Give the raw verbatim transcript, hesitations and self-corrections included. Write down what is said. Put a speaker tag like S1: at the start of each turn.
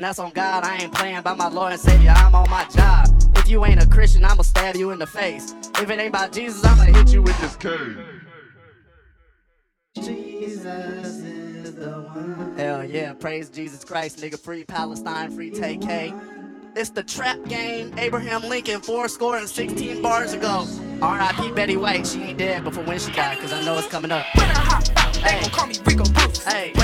S1: that's on God. I ain't playing by my Lord and Savior, I'm on my job. If you ain't a Christian, I'ma stab you in the face. If it ain't about Jesus, I'ma hit you with this cane. Jesus is the one. Hell yeah, praise Jesus Christ, nigga. Free Palestine, free T K. It's the trap game. Abraham Lincoln, four score and sixteen bars ago. R I P Betty White, she ain't dead, but for when she died, cause I know it's coming up.
S2: When I hop out, they gon' call me Rico Bruce.
S1: Hey.